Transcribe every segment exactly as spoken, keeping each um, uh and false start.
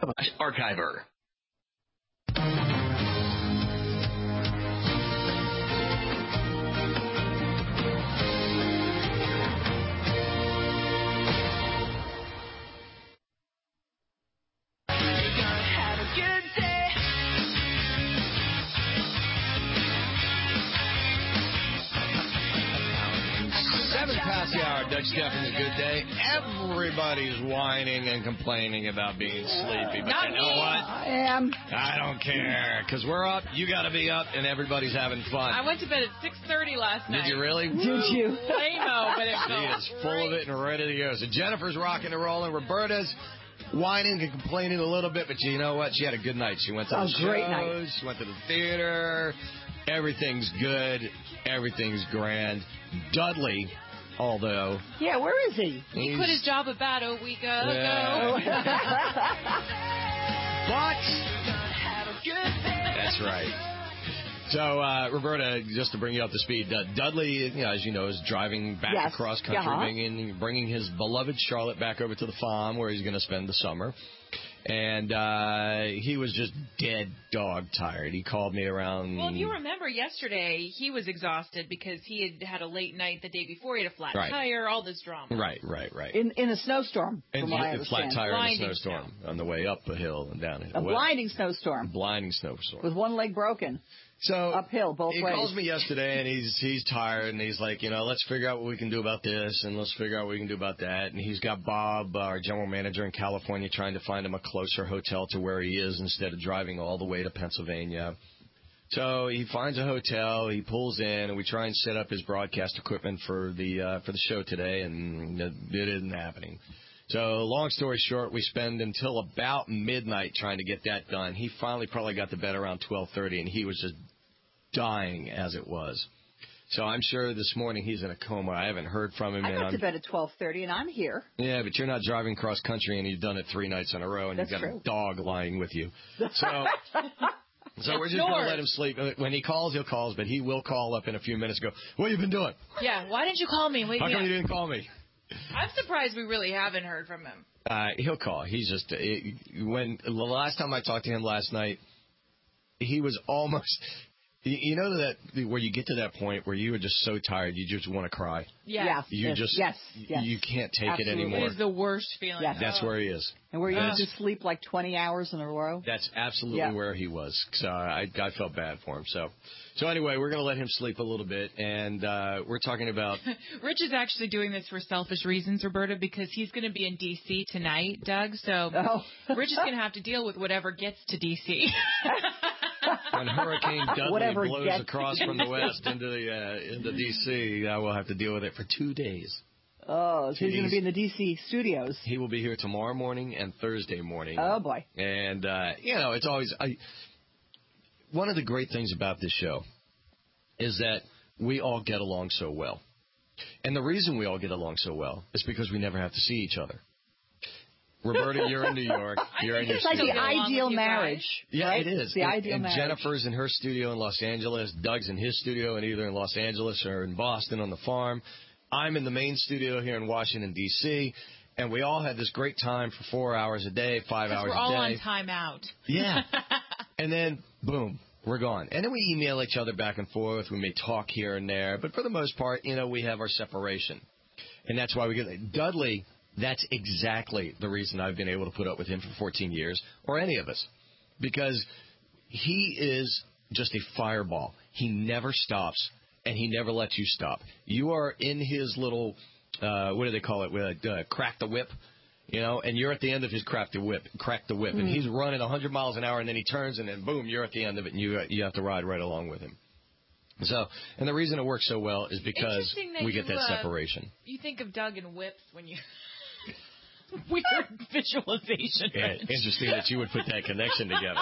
Archiver. Past the hour, Doug Steffens, a good day. Everybody's whining and complaining about being sleepy. But Not you know me. what? I am. I don't care, because we're up, you got to be up, and everybody's having fun. I went to bed at six thirty last night. Did you really? Did you? Lame-o, but it She felt is full of it and ready to go. So Jennifer's rocking and rolling. Roberta's whining and complaining a little bit, but you know what? She had a good night. She went to Oh, the great shows. night. She went to the theater. Everything's good. Everything's grand. Dudley... Although... Yeah, where is he? He quit his job about a week ago. Yeah. But... That's right. So, uh, Roberta, just to bring you up to speed, uh, Dudley, you know, as you know, is driving back Yes. across country, Uh-huh. bringing, bringing his beloved Charlotte back over to the farm where he's going to spend the summer. And uh, he was just dead dog tired. He called me around... Well, if you remember yesterday, he was exhausted because he had had a late night the day before. He had a flat Right. tire, all this drama. Right, right, right. In in a snowstorm, and from what I a flat understand. tire Blinding in a snowstorm on the way up a hill and down a hill. A Well, blinding snowstorm blinding snowstorm. with one leg broken. So uphill both he ways. calls me yesterday and he's he's tired and he's like, you know, let's figure out what we can do about this and let's figure out what we can do about that. And he's got Bob, our general manager in California, trying to find him a closer hotel to where he is instead of driving all the way to Pennsylvania. So he finds a hotel, he pulls in, and we try and set up his broadcast equipment for the uh, for the show today, and it isn't happening. So long story short, we spend until about midnight trying to get that done. He finally probably got to bed around twelve thirty, and he was just dying as it was. So I'm sure this morning he's in a coma. I haven't heard from him. I and got I'm, to bed at twelve thirty, and I'm here. Yeah, but you're not driving cross country, and you've done it three nights in a row, and That's you've got true. a dog lying with you. So, so we're just Snores. going to let him sleep. When he calls, he'll call us, but he will call up in a few minutes and go, what have you been doing? Yeah, why didn't you call me? Wake How me come up. you didn't call me? I'm surprised we really haven't heard from him. Uh, he'll call. He's just it, when the last time I talked to him last night, he was almost. You, you know that where you get to that point where you are just so tired, you just want to cry. Yeah. Yes, You yes, just yes, yes. you can't take Absolutely. it anymore. It is the worst feeling. Yes. That's Oh. where he is. And where you That's- used to sleep like twenty hours in a row. That's absolutely Yeah. where he was. So I, I felt bad for him. So, so anyway, we're going to let him sleep a little bit, and uh, we're talking about. Rich is actually doing this for selfish reasons, Roberta, because he's going to be in D C tonight, Doug. So Oh. Rich is going to have to deal with whatever gets to D C When Hurricane Dudley Whatever blows gets- across from the west into the uh, into D C, I will have to deal with it for two days. Oh, so he's going to Jeez. be in the D C studios. He will be here tomorrow morning and Thursday morning. Oh, boy. And uh, you know, it's always I. One of the great things about this show is that we all get along so well, and the reason we all get along so well is because we never have to see each other. Roberta, you're in New York. You're in your It's like studio. the along ideal with you guys. marriage. Yeah, right? it is. The and, ideal and marriage. Jennifer's in her studio in Los Angeles. Doug's in his studio, and either in Los Angeles or in Boston on the farm. I'm in the main studio here in Washington, D C, and we all had this great time for four hours a day, five hours we're a all day. on timeout. Yeah. And then, boom, we're gone. And then we email each other back and forth. We may talk here and there. But for the most part, you know, we have our separation. And that's why we get Dudley, that's exactly the reason I've been able to put up with him for fourteen years, or any of us. Because he is just a fireball. He never stops, and he never lets you stop. You are in his little, uh, what do they call it, uh, crack the whip. You know, and you're at the end of his crack the whip, crack the whip, Mm. and he's running one hundred miles an hour, and then he turns, and then boom, you're at the end of it, and you you have to ride right along with him. So, and the reason it works so well is because Interesting that we get you, that uh, separation. You think of Doug and whips when you... Weird visualization. Yeah, Rich. interesting that you would put that connection together.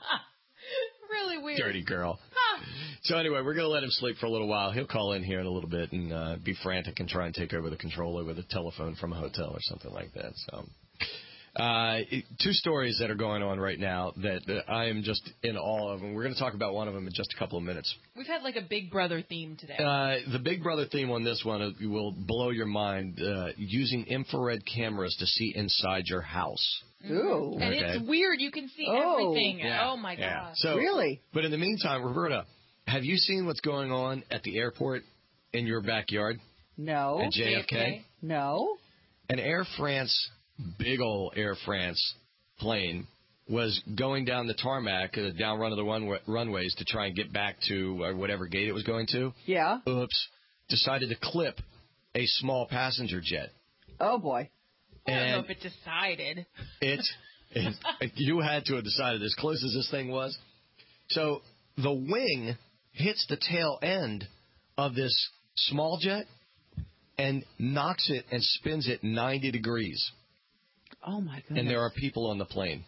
Really weird. Dirty girl. Huh. So anyway, we're going to let him sleep for a little while. He'll call in here in a little bit and uh, be frantic and try and take over the control over the telephone from a hotel or something like that. So, Uh, it- two stories that are going on right now that, that I am just in awe of, and we're going to talk about one of them in just a couple of minutes. We've had like a Big Brother theme today. Uh, the Big Brother theme on this one uh, will blow your mind. Uh, using infrared cameras to see inside your house. Ooh. And Okay. it's weird. You can see Oh. everything. Yeah, Oh, my yeah. gosh. So, Really? But in the meantime, Roberta, have you seen what's going on at the airport in your backyard No. at J F K? J F K? No. An Air France, big old Air France plane was going down the tarmac, uh, down one of the run- runways to try and get back to uh, whatever gate it was going to. Yeah. Oops. Decided to clip a small passenger jet. Oh, boy. I don't know And if it decided. it, it, you had to have decided as close as this thing was. So the wing hits the tail end of this small jet and knocks it and spins it ninety degrees. Oh, my goodness. And there are people on the plane.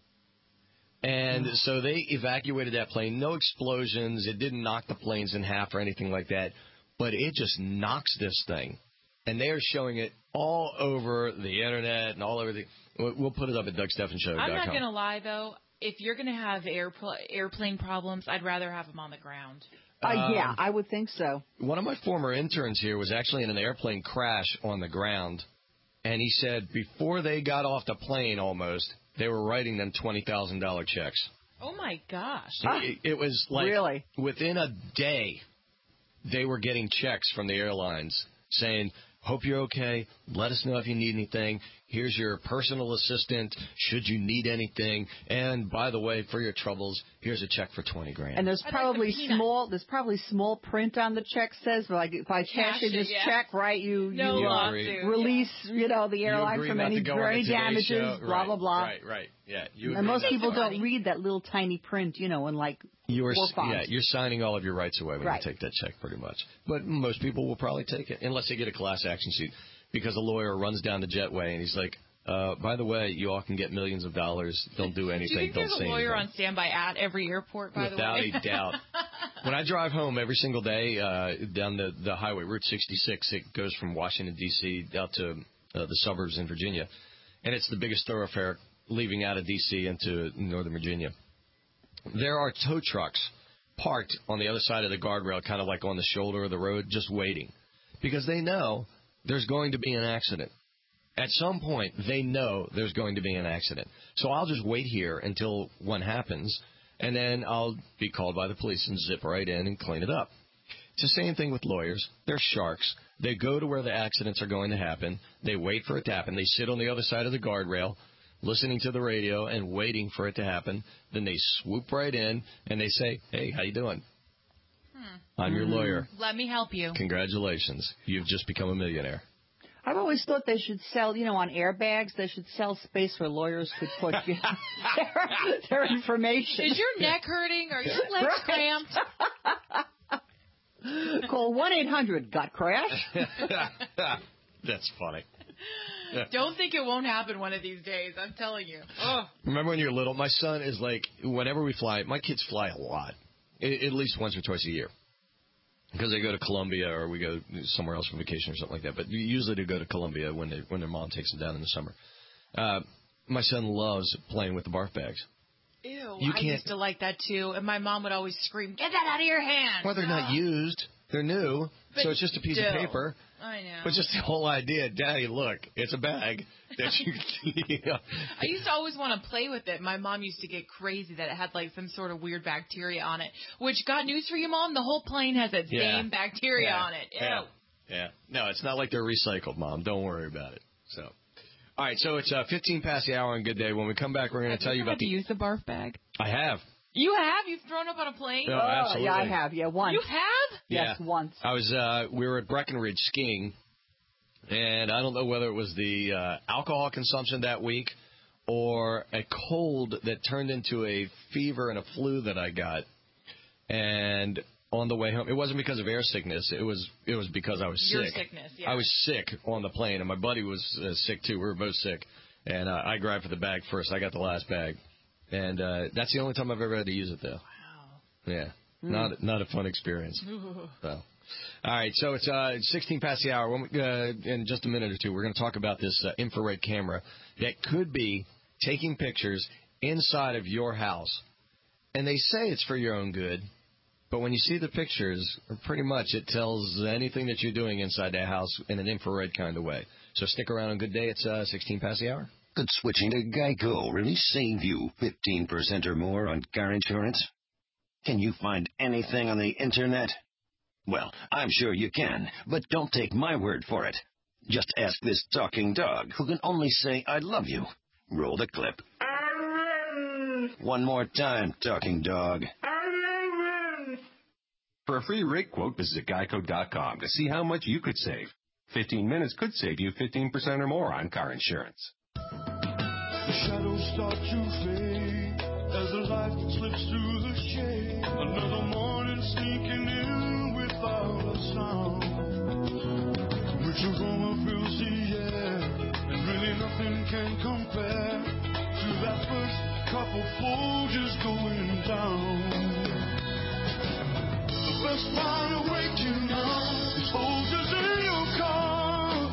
And so they evacuated that plane. No explosions. It didn't knock the planes in half or anything like that. But it just knocks this thing. And they are showing it all over the Internet and all over the... We'll put it up at Doug Stephan Show dot com. I'm not going to lie, though. If you're going to have airpl- airplane problems, I'd rather have them on the ground. Uh, Um, yeah, I would think so. One of my former interns here was actually in an airplane crash on the ground. And he said before they got off the plane almost, they were writing them twenty thousand dollars checks. Oh, my gosh. It, it was like Really? within a day, they were getting checks from the airlines saying, hope you're okay. Let us know if you need anything. Here's your personal assistant should you need anything. And by the way, for your troubles, here's a check for twenty grand. And there's I'd like probably some peanuts. small. There's probably small print on the check says, like if I cash Cash in it, this yeah. check, right? You No you uh, lawsuit. release, you know, the You airline agree from not any to go for on any the Today damages, Show? blah Right, blah blah. Right, right, yeah. You And agree most not to people go. don't read that little tiny print, you know, and like You are, four fonts. yeah, you're signing all of your rights away when Right. you take that check, pretty much. But most people will probably take it, unless they get a class action suit, because a lawyer runs down the jetway and he's like, uh, by the way, you all can get millions of dollars. Don't do anything. Do you think don't there's say a lawyer anything. on standby at every airport, by Without the way? a doubt. When I drive home every single day uh, down the, the highway, Route sixty-six, it goes from Washington, D C out to uh, the suburbs in Virginia. And it's the biggest thoroughfare leaving out of D C into Northern Virginia. There are tow trucks parked on the other side of the guardrail, kind of like on the shoulder of the road, just waiting. Because they know there's going to be an accident. At some point, they know there's going to be an accident. So I'll just wait here until one happens, and then I'll be called by the police and zip right in and clean it up. It's the same thing with lawyers. They're sharks. They go to where the accidents are going to happen. They wait for it to happen. They sit on the other side of the guardrail, listening to the radio and waiting for it to happen. Then they swoop right in, and they say, hey, how you doing? Hmm. I'm your lawyer. Let me help you. Congratulations. You've just become a millionaire. I've always thought they should sell, you know, on airbags, they should sell space where lawyers could put you know, their, their information. Is your neck hurting? Are your legs cramped? Call one eight hundred got crashed. That's funny. Don't think it won't happen one of these days. I'm telling you. Oh. Remember when you were little? My son is like, whenever we fly, my kids fly a lot, a- at least once or twice a year. Because they go to Colombia or we go somewhere else for vacation or something like that. But usually they go to Colombia when they when their mom takes them down in the summer. Uh, my son loves playing with the barf bags. Ew, You I can't- used to like that too. And my mom would always scream, get that out of your hand. Well, they're not used. They're new. But so it's just a piece still. of paper. I know. But just the whole idea, Daddy, look, it's a bag that you, you know. I used to always want to play with it. My mom used to get crazy that it had like some sort of weird bacteria on it. Which, got news for you, Mom, the whole plane has that Yeah. same bacteria Yeah. on it. Ew. Yeah. Yeah. No, it's not like they're recycled, Mom. Don't worry about it. So, all right. So it's uh, fifteen past the hour on Good Day. When we come back, we're going to tell you about to the. use the barf bag. I have. You have? You've thrown up on a plane? No, Oh, absolutely. yeah, I have. Yeah, once. You have? Yes, Yeah. once. I was. Uh, we were at Breckenridge skiing, and I don't know whether it was the uh, alcohol consumption that week or a cold that turned into a fever and a flu that I got. And on the way home, it wasn't because of air sickness. It was. It was because I was Your sick. sickness, yeah. I was sick on the plane, and my buddy was uh, sick too. We were both sick, and uh, I grabbed for the bag first. I got the last bag, and uh, that's the only time I've ever had to use it, though. Wow. Yeah, not not a fun experience. Ooh. So, All right, so it's uh, sixteen past the hour. When we, uh, in just a minute or two, we're going to talk about this uh, infrared camera that could be taking pictures inside of your house. And they say it's for your own good, but when you see the pictures, pretty much it tells anything that you're doing inside that house in an infrared kind of way. So stick around on Good Day. It's uh, sixteen past the hour. Could switching to Geico really save you fifteen percent or more on car insurance? Can you find anything on the Internet? Well, I'm sure you can, but don't take my word for it. Just ask this talking dog who can only say, I love you. Roll the clip. One more time, talking dog. For a free rate quote, visit geico dot com to see how much you could save. fifteen minutes could save you fifteen percent or more on car insurance. The shadows start to fade as the light slips through the shade. Another morning sneaking in without a sound. Rich aroma fills the air, and really nothing can compare to that first couple Folgers going down. The best part of waking up is Folgers in your car.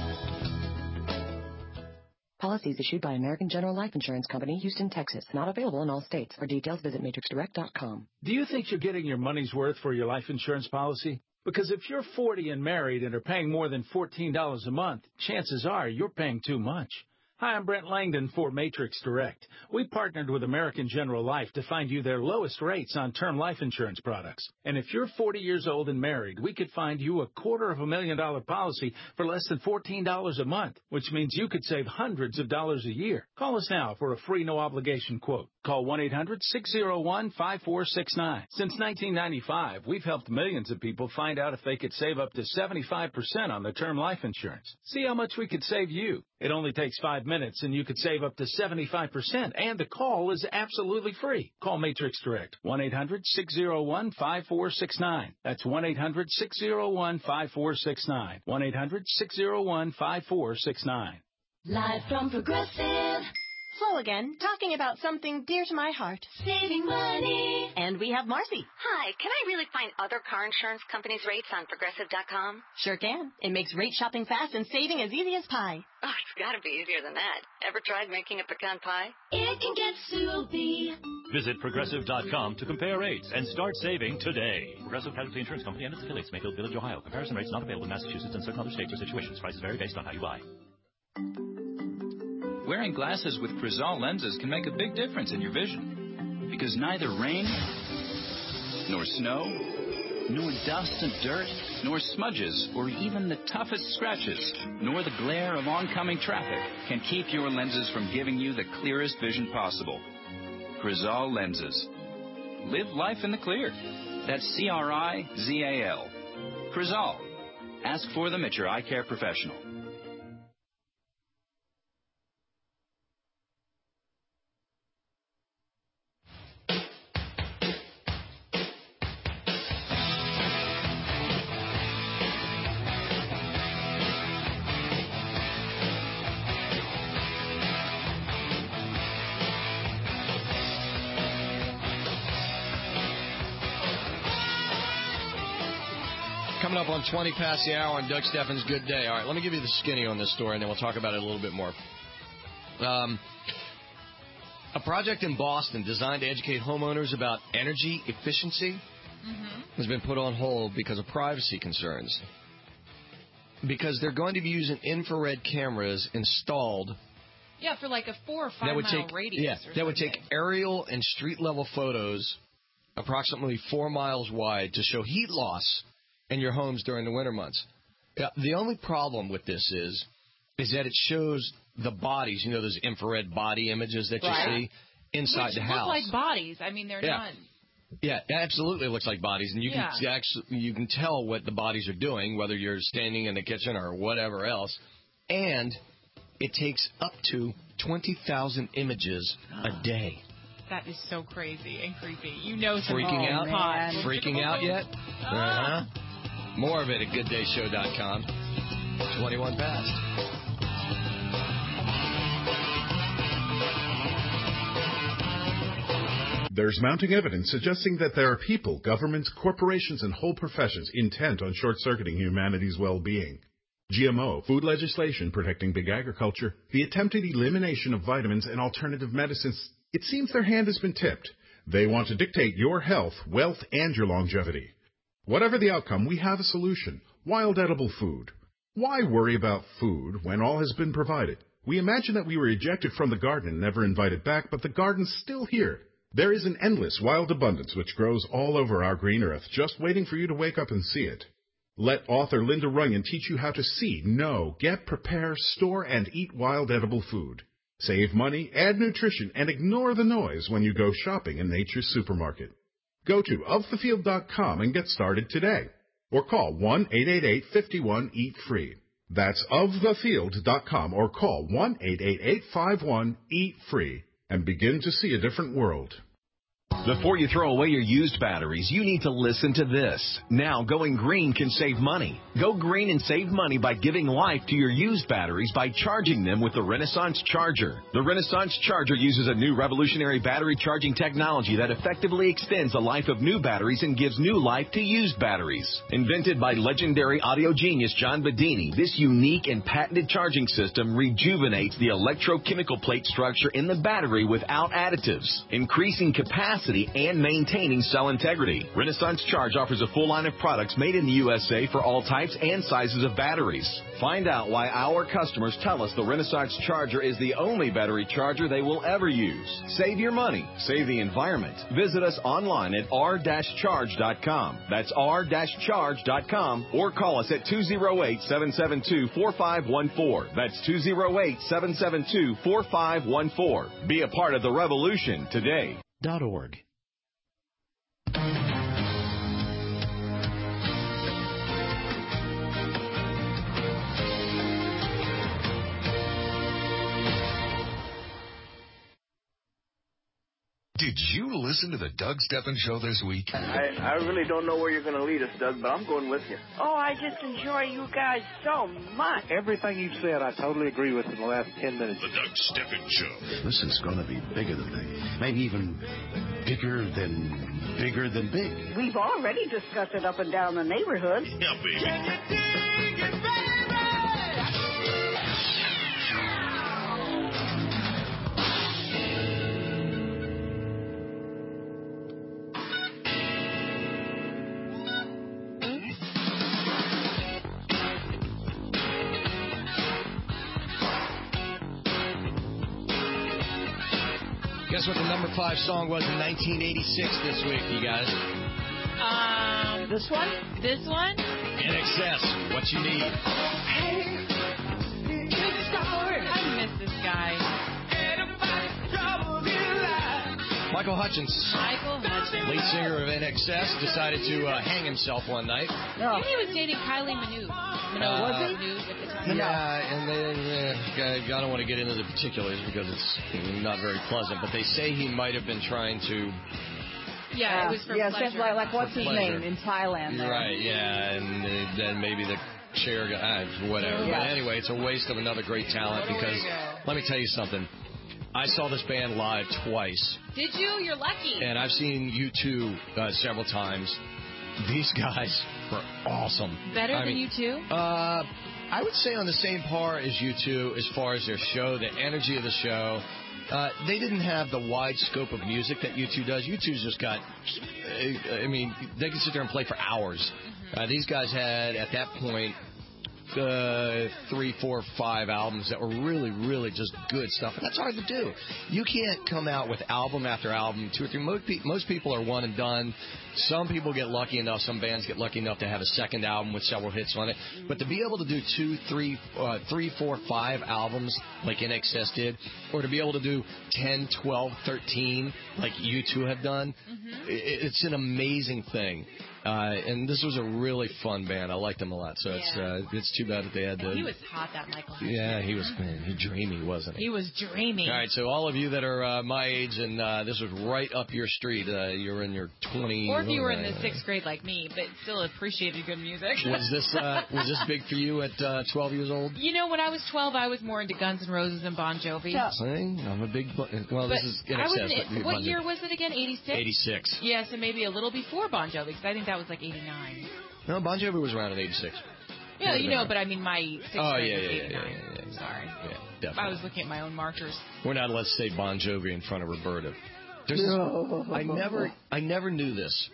Policies issued by American General Life Insurance Company, Houston, Texas. Not available in all states. For details, visit matrix direct dot com. Do you think you're getting your money's worth for your life insurance policy? Because if you're forty and married and are paying more than fourteen dollars a month, chances are you're paying too much. Hi, I'm Brent Langdon for Matrix Direct. We partnered with American General Life to find you their lowest rates on term life insurance products. And if you're forty years old and married, we could find you a quarter of a million dollar policy for less than fourteen dollars a month, which means you could save hundreds of dollars a year. Call us now for a free no-obligation quote. Call one eight hundred six oh one five four six nine. Since nineteen ninety-five, we've helped millions of people find out if they could save up to seventy-five percent on their term life insurance. See how much we could save you. It only takes five minutes, and you could save up to seventy-five percent, and the call is absolutely free. Call Matrix Direct, one eight hundred six oh one five four six nine. That's one eight hundred six oh one five four six nine. one eight hundred six oh one five four six nine. Live from Progressive. Flo again, talking about something dear to my heart. Saving money. And we have Marcy. Hi, can I really find other car insurance companies' rates on Progressive dot com? Sure can. It makes rate shopping fast and saving as easy as pie. Oh, it's got to be easier than that. Ever tried making a pecan pie? It can get soupy. Visit Progressive dot com to compare rates and start saving today. Progressive Casualty Insurance Company and its affiliates, Mayfield Village, Ohio. Comparison rates not available in Massachusetts and certain other states or situations. Prices vary based on how you buy. Wearing glasses with Crizal lenses can make a big difference in your vision. Because neither rain, nor snow, nor dust and dirt, nor smudges, or even the toughest scratches, nor the glare of oncoming traffic can keep your lenses from giving you the clearest vision possible. Crizal lenses. Live life in the clear. That's C R I Z A L. Crizal. Ask for them at your eye care professional. Coming up on twenty past the hour on Doug Steffens' Good Day. All right, let me give you the skinny on this story, and then we'll talk about it a little bit more. Um, a project in Boston designed to educate homeowners about energy efficiency mm-hmm. has been put on hold because of privacy concerns. Because they're going to be using infrared cameras installed. Yeah, for like a four or five that would mile take, radius. Yeah, or that something. would take aerial and street level photos approximately four miles wide to show heat loss in your homes during the winter months. Yeah, the only problem with this is, is that it shows the bodies, you know, those infrared body images that you right. see inside Which the look house. like bodies. I mean, they're yeah. not. Yeah, it absolutely looks like bodies, and you yeah. can actually you can tell what the bodies are doing, whether you're standing in the kitchen or whatever else. And it takes up to twenty thousand images a day. That is so crazy and creepy. You know, freaking out, hot. freaking out yet? Uh huh. More of it at good day show dot com. twenty-one past. There's mounting evidence suggesting that there are people, governments, corporations, and whole professions intent on short-circuiting humanity's well-being. G M O, food legislation protecting big agriculture, the attempted elimination of vitamins and alternative medicines, it seems their hand has been tipped. They want to dictate your health, wealth, and your longevity. Whatever the outcome, we have a solution. Wild edible food. Why worry about food when all has been provided? We imagine that we were ejected from the garden and never invited back, but the garden's still here. There is an endless wild abundance which grows all over our green earth, just waiting for you to wake up and see it. Let author Linda Runyon teach you how to see, know, get, prepare, store, and eat wild edible food. Save money, add nutrition, and ignore the noise when you go shopping in Nature's Supermarket. Go to of the field dot com and get started today. Or call one eight eight eight, five one, eat free. That's of the field dot com or call one eight eight eight, five one, eat free and begin to see a different world. Before you throw away your used batteries, you need to listen to this. Now, going green can save money. Go green and save money by giving life to your used batteries by charging them with the Renaissance Charger. The Renaissance Charger uses a new revolutionary battery charging technology that effectively extends the life of new batteries and gives new life to used batteries. Invented by legendary audio genius John Bedini, this unique and patented charging system rejuvenates the electrochemical plate structure in the battery without additives, increasing capacity and maintaining cell integrity. Renaissance Charge offers a full line of products made in the U S A for all types and sizes of batteries. Find out why our customers tell us the Renaissance Charger is the only battery charger they will ever use. Save your money. Save the environment. Visit us online at r dash charge dot com. That's r dash charge dot com or call us at two oh eight, seven seven two, four five one four. That's two oh eight, seven seven two, four five one four. Be a part of the revolution today. Dot org. Did you listen to the Doug Steffen Show this week? I, I really don't know where you're going to lead us, Doug, but I'm going with you. Oh, I just enjoy you guys so much. Everything you've said, I totally agree with in the last ten minutes. The Doug Steffen Show. This is going to be bigger than big. Maybe even bigger than bigger than big. We've already discussed it up and down the neighborhood. Yeah, baby. Can you dig it, baby? Guess what the number five song was in nineteen eighty-six this week, you guys? Um, this one? This one? In Excess, What You Need. I miss this guy. Michael Hutchence, Michael Hutchence, lead singer of N X S, decided to uh, hang himself one night. No. I think he was dating Kylie Minogue. Minogue, Uh, was he? Minogue, Yeah, and then uh, I don't want to get into the particulars because it's not very pleasant, but they say he might have been trying to... Yeah, it was for yeah, pleasure. like, like what's For his pleasure. name in Thailand? There. Right, yeah, and uh, then maybe the chair got, uh, whatever. Yeah. But anyway, it's a waste of another great talent because, let me tell you something. I saw this band live twice. Did you? You're lucky. And I've seen U two uh, several times. These guys were awesome. Better I than mean, you two? Uh, I would say on the same par as U two as far as their show, the energy of the show. Uh, they didn't have the wide scope of music that U two does. U two's just got, I mean, they can sit there and play for hours. Mm-hmm. Uh, these guys had, at that point, uh, three, four, five albums that were really, really just good stuff. And that's hard to do. You can't come out with album after album, two or three. Most, pe- most people are one and done. Some people get lucky enough, some bands get lucky enough to have a second album with several hits on it. But to be able to do two, three, uh, three, four, five albums like N X S did, or to be able to do ten, twelve, thirteen like U two have done, mm-hmm. it, it's an amazing thing. Uh, and this was a really fun band. I liked them a lot. So Yeah. it's uh, it's too bad that they had to. And he was hot, that Michael. Yeah, he was man, he dreamy, wasn't he? He was dreamy. All right, so all of you that are uh, my age and uh, this was right up your street, uh, you're in your twenty. Or if you were in uh, the sixth grade like me, but still appreciated good music. Was this uh, was this big for you at uh, twelve years old? You know, when I was twelve, I was more into Guns N' Roses and Bon Jovi. See, I'm a big. Well, but this is in I was excess. in, but what Bon year Jovi. was it again? eighty-six? eighty-six. Yes, and maybe a little before Bon Jovi, because I think that was like eighty-nine. No, Bon Jovi was around in eighty-six. Yeah, you know, but I mean, my sixth Oh, grade yeah, was yeah, yeah, eighty-nine. yeah, yeah, yeah. Sorry. Yeah, definitely. I was looking at my own markers. We're not allowed to say Bon Jovi in front of Roberta. There's No. this, I never, I never knew this.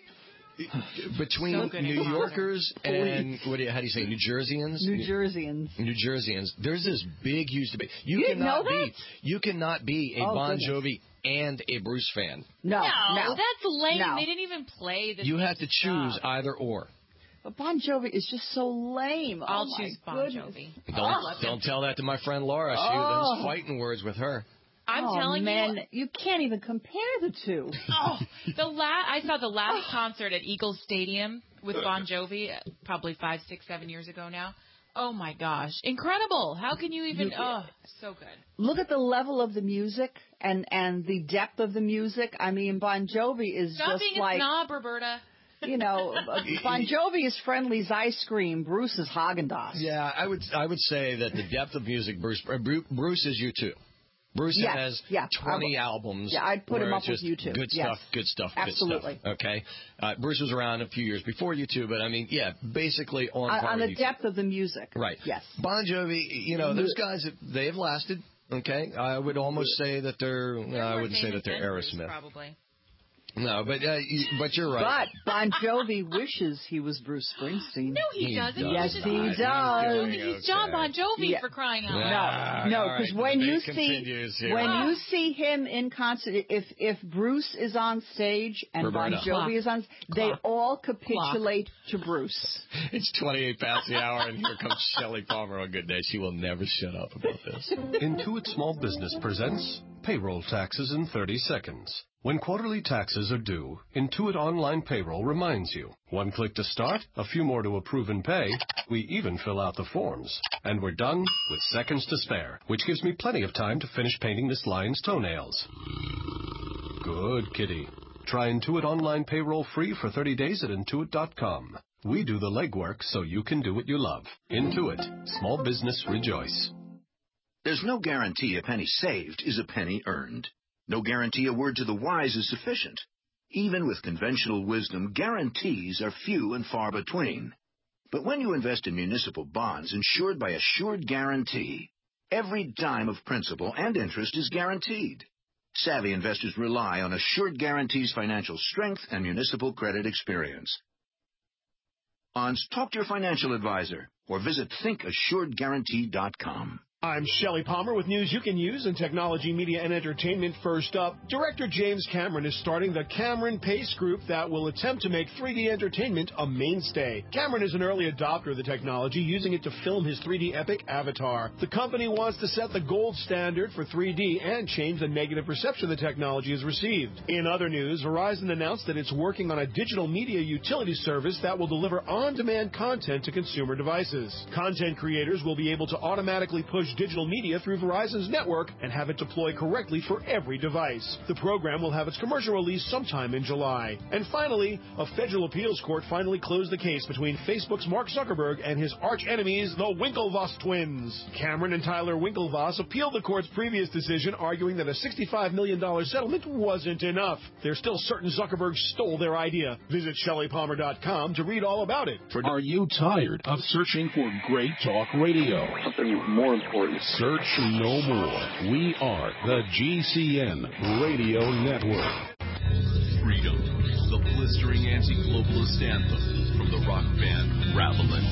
Between So good New at Yorkers and what do you, how do you say, New Jerseyans? New Jerseyans. New Jerseyans. There's this big, huge debate. You, You didn't cannot know that? be, you cannot be a Oh, Bon goodness. Jovi and a Bruce fan. No, no, no. that's lame. No. They didn't even play the You same have to choose stuff. either or. But Bon Jovi is just so lame. I'll oh, my choose Bon goodness. Jovi. Don't, Oh. don't tell that to my friend Laura. She Oh. was fighting words with her. I'm oh, telling man, you. you can't even compare the two. Oh, the la- I saw the last concert at Eagles Stadium with Bon Jovi, uh, probably five, six, seven years ago now. Oh my gosh, incredible! How can you even? You- Oh, so good. Look at the level of the music and and the depth of the music. I mean, Bon Jovi is Stop just being a like, snob, Roberta. you know, uh, Bon Jovi is Friendly's ice cream. Bruce is Haagen-Dazs. Yeah, I would I would say that the depth of music, Bruce uh, Bru- Bruce is you too. Bruce Yes, has yeah, twenty I- albums. yeah, I'd put where him it's up with just you too. Good Yes. stuff, good stuff, Absolutely. good stuff. Okay, uh, Bruce was around a few years before you two, but I mean, yeah, basically on On, par on with the you depth of the music. two. Right. Yes. Bon Jovi, you know, those guys, they've lasted. Okay, I would almost say that they're. No, I wouldn't say that they're Aerosmith. Probably. No, but uh, you- but you're right. But Bon Jovi wishes he was Bruce Springsteen. No, he, He doesn't. does Yes, He's he just- does. He's okay. John Bon Jovi Yeah. for crying out Ah, loud. No, all no, because right, when the you debate see continues here. when Ah. you see him in concert, if if Bruce is on stage and Roberta. Bon Jovi is on, they Clock. all capitulate to Bruce. It's twenty-eight past the hour, and here comes Shelley Palmer on Good Day. She will never shut up about this. Intuit Small Business presents Payroll Taxes in thirty seconds. When quarterly taxes are due, Intuit Online Payroll reminds you. One click to start, a few more to approve and pay. We even fill out the forms. And we're done with seconds to spare, which gives me plenty of time to finish painting this lion's toenails. Good kitty. Try Intuit Online Payroll free for thirty days at intuit dot com. We do the legwork so you can do what you love. Intuit. Small business rejoice. There's no guarantee a penny saved is a penny earned. No guarantee a word to the wise is sufficient. Even with conventional wisdom, guarantees are few and far between. But when you invest in municipal bonds insured by Assured Guarantee, every dime of principal and interest is guaranteed. Savvy investors rely on Assured Guarantee's financial strength and municipal credit experience. Bonds, talk to your financial advisor or visit think assured guarantee dot com. I'm Shelley Palmer with news you can use in technology, media, and entertainment. First up, director James Cameron is starting the Cameron Pace Group that will attempt to make three D entertainment a mainstay. Cameron is an early adopter of the technology, using it to film his three D epic Avatar. The company wants to set the gold standard for three D and change the negative perception the technology has received. In other news, Verizon announced that it's working on a digital media utility service that will deliver on-demand content to consumer devices. Content creators will be able to automatically push digital media through Verizon's network and have it deploy correctly for every device. The program will have its commercial release sometime in July. And finally, a federal appeals court finally closed the case between Facebook's Mark Zuckerberg and his arch enemies, the Winklevoss twins. Cameron and Tyler Winklevoss appealed the court's previous decision, arguing that a sixty-five million dollars settlement wasn't enough. They're still certain Zuckerberg stole their idea. Visit Shelley Palmer dot com to read all about it. Are you tired of searching for great talk radio? Something more important. Search no more. We are the G C N Radio Network. Freedom, the blistering anti-globalist anthem from the rock band Ravelin.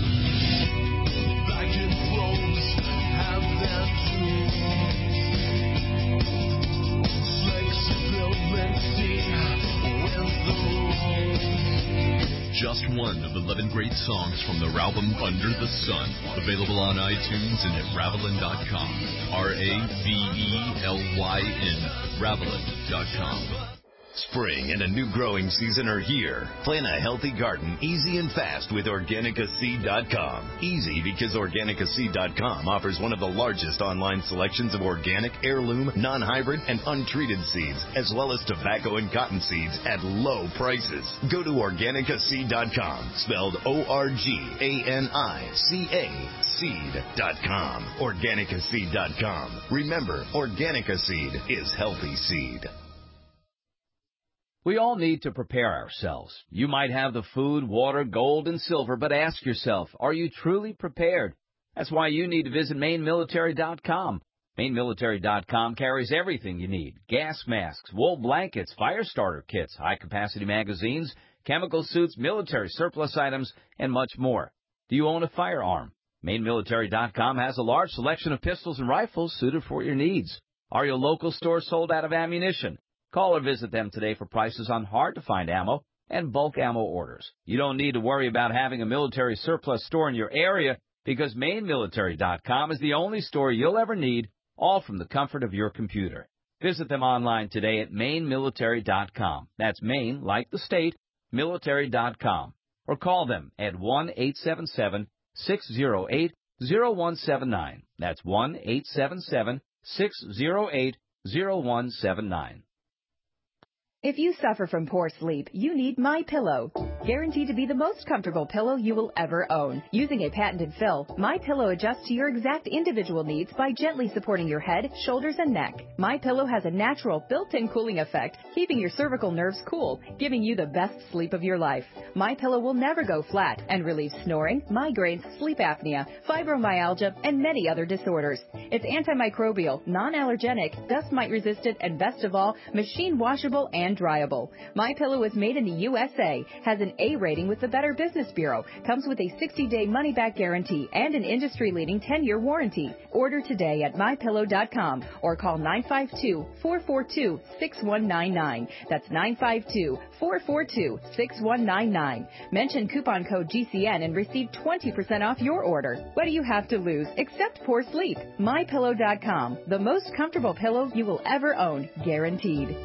Back in thrones have their flexibility with the Just one of eleven great songs from their album Under the Sun. Available on iTunes and at Ravelin dot com. R A V E L Y N. Ravelin dot com. Spring and a new growing season are here. Plan a healthy garden easy and fast with Organica Seed dot com. Easy because Organica Seed dot com offers one of the largest online selections of organic, heirloom, non-hybrid, and untreated seeds, as well as tobacco and cotton seeds at low prices. Go to Organica Seed dot com, spelled O R G A N I C A, seed dot com. Organica Seed dot com. Remember, Organica Seed is healthy seed. We all need to prepare ourselves. You might have the food, water, gold, and silver, but ask yourself, are you truly prepared? That's why you need to visit Maine Military dot com. Maine Military dot com carries everything you need. Gas masks, wool blankets, fire starter kits, high-capacity magazines, chemical suits, military surplus items, and much more. Do you own a firearm? Maine Military dot com has a large selection of pistols and rifles suited for your needs. Are your local stores sold out of ammunition? Call or visit them today for prices on hard-to-find ammo and bulk ammo orders. You don't need to worry about having a military surplus store in your area because Maine Military dot com is the only store you'll ever need, all from the comfort of your computer. Visit them online today at Maine Military dot com. That's Maine, like the state, military dot com. Or call them at one eight seven seven, six zero eight, zero one seven nine. That's one eight seven seven, six zero eight, zero one seven nine. If you suffer from poor sleep, you need MyPillow. Guaranteed to be the most comfortable pillow you will ever own. Using a patented fill, MyPillow adjusts to your exact individual needs by gently supporting your head, shoulders, and neck. MyPillow has a natural built-in cooling effect, keeping your cervical nerves cool, giving you the best sleep of your life. MyPillow will never go flat and relieves snoring, migraines, sleep apnea, fibromyalgia, and many other disorders. It's antimicrobial, non-allergenic, dust mite resistant, and best of all, machine washable and dryable. MyPillow is made in the U S A, has an A rating with the Better Business Bureau, comes with a sixty-day money-back guarantee and an industry-leading ten-year warranty. Order today at My Pillow dot com or call nine five two, four four two, six one nine nine. That's nine five two, four four two, six one nine nine. Mention coupon code G C N and receive twenty percent off your order. What do you have to lose except poor sleep? My Pillow dot com, the most comfortable pillow you will ever own, guaranteed.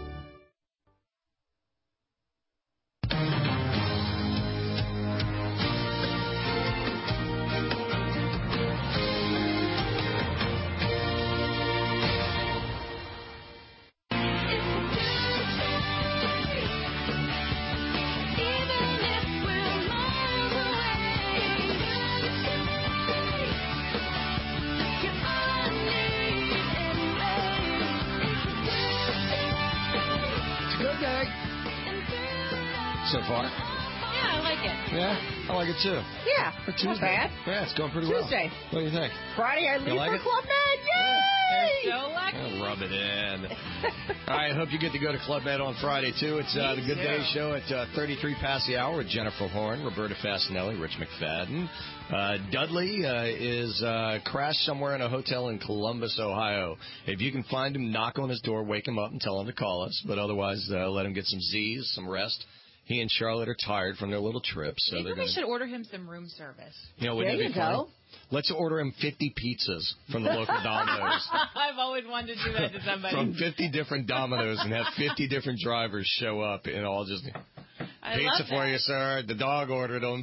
So far? Yeah, I like it. Yeah, I like it too. Yeah, For Tuesday. not bad. Yeah, it's going pretty Tuesday. well. What do you think? Friday, I leave like for it? Club Med. Yay! So lucky. Oh, rub it in. All right, I hope you get to go to Club Med on Friday, too. It's uh, the Good too. Day Show at uh, thirty-three past the hour with Jennifer Horn, Roberta Fasinelli, Rich McFadden. Uh, Dudley uh, is uh, crashed somewhere in a hotel in Columbus, Ohio. If you can find him, knock on his door, wake him up, and tell him to call us. But otherwise, uh, let him get some Z's, some rest. He and Charlotte are tired from their little trip, so Maybe they're we going should order him some room service. You know, There wouldn't it you be funny? go. Let's order him fifty pizzas from the local Domino's. I've always wanted to do that to somebody. From fifty different Domino's and have fifty different drivers show up and all just I pizza love for that. you, sir. The dog ordered them.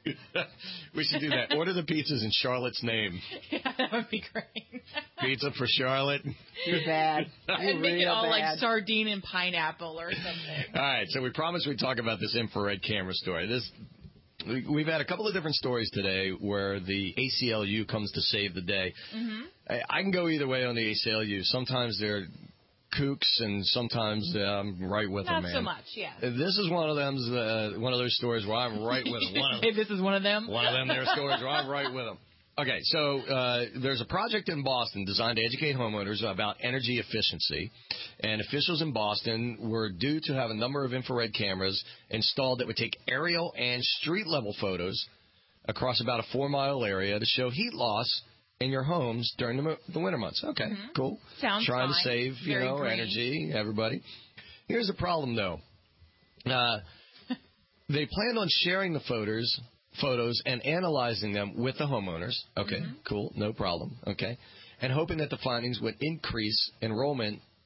We should do that. Order the pizzas in Charlotte's name. Yeah, that would be great. Pizza for Charlotte. You're bad. And You're make it real all bad. like sardine and pineapple or something. All right, so we promised we'd talk about this infrared camera story. This we, we've had a couple of different stories today where the A C L U comes to save the day. Mm-hmm. I, I can go either way on the A C L U. Sometimes they're kooks, and sometimes uh, I'm right with them, Not man. so much, yeah. This is one of them, uh, one of those stories where I'm right with them. One of them. This is one of them? One of them, their stories where I'm right with them. Okay, so uh, there's a project in Boston designed to educate homeowners about energy efficiency, and officials in Boston were due to have a number of infrared cameras installed that would take aerial and street-level photos across about a four-mile area to show heat loss in your homes during the, the winter months. Okay, Mm-hmm. cool. Sounds Trying fine. to save, you Very know, green. energy, everybody. Here's the problem, though. Uh, they planned on sharing the photos photos and analyzing them with the homeowners. Okay, Mm-hmm. cool, no problem. Okay, and hoping that the findings would increase enrollment